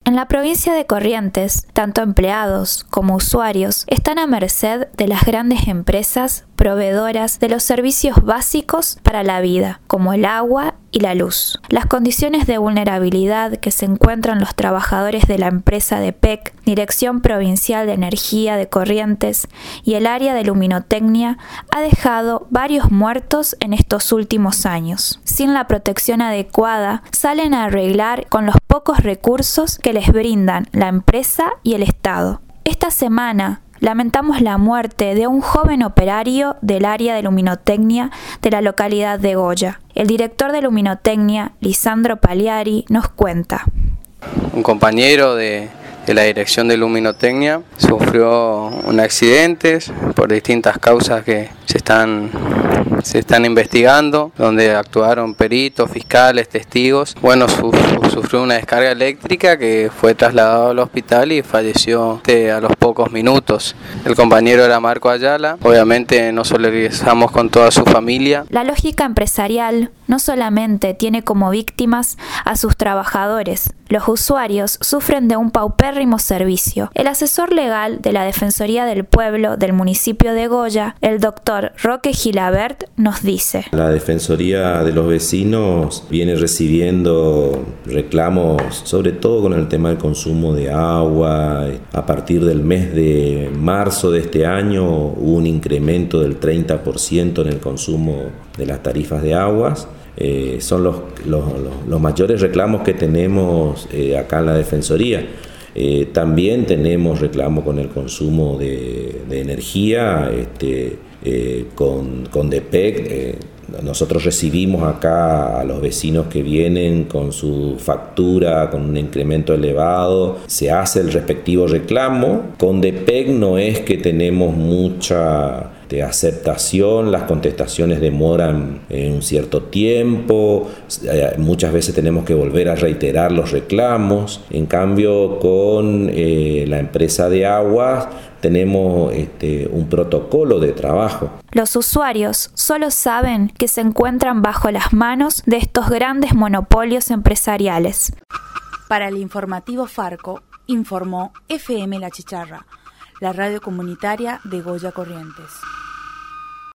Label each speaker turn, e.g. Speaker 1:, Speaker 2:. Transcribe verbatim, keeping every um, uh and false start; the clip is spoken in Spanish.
Speaker 1: En la provincia de Corrientes, tanto empleados como usuarios están a merced de las grandes empresas proveedoras de los servicios básicos para la vida, como el agua y la luz. Las condiciones de vulnerabilidad que se encuentran los trabajadores de la empresa D P E C, Dirección Provincial de Energía de Corrientes y el área de luminotecnia ha dejado varios muertos en estos últimos años. Sin la protección adecuada, salen a arreglar con los pocos recursos que les brindan la empresa y el Estado. Esta semana lamentamos la muerte de un joven operario del área de luminotecnia de la localidad de Goya. El director de luminotecnia, Lisandro Pagliari, nos cuenta.
Speaker 2: Un compañero de, de la dirección de luminotecnia sufrió un accidente por distintas causas que se están, se están investigando, donde actuaron peritos, fiscales, testigos. Bueno, su, sufrió una descarga eléctrica que fue trasladado al hospital y falleció a los pocos minutos. El compañero era Marco Ayala. Obviamente nos solidarizamos con toda su familia.
Speaker 1: La lógica empresarial no solamente tiene como víctimas a sus trabajadores, los usuarios sufren de un paupérrimo servicio. El asesor legal de la Defensoría del Pueblo del municipio de Goya, el doctor Roque Gilabert, nos dice:
Speaker 3: La Defensoría de los Vecinos viene recibiendo reclamos, sobre todo con el tema del consumo de agua. A partir del mes de marzo de este año hubo un incremento del treinta por ciento en el consumo de las tarifas de aguas. Eh, son los, los, los, los mayores reclamos que tenemos eh, acá en la Defensoría. Eh, también tenemos reclamo con el consumo de, de energía, este, eh, con, con D P E C. Eh, nosotros recibimos acá a los vecinos que vienen con su factura, con un incremento elevado, se hace el respectivo reclamo. Con D P E C no es que tenemos mucha de aceptación, las contestaciones demoran eh, un cierto tiempo, eh, muchas veces tenemos que volver a reiterar los reclamos. En cambio, con eh, la empresa de aguas tenemos este, un protocolo de trabajo.
Speaker 1: Los usuarios solo saben que se encuentran bajo las manos de estos grandes monopolios empresariales.
Speaker 4: Para el informativo Farco, informó F M La Chicharra, la radio comunitaria de Goya Corrientes.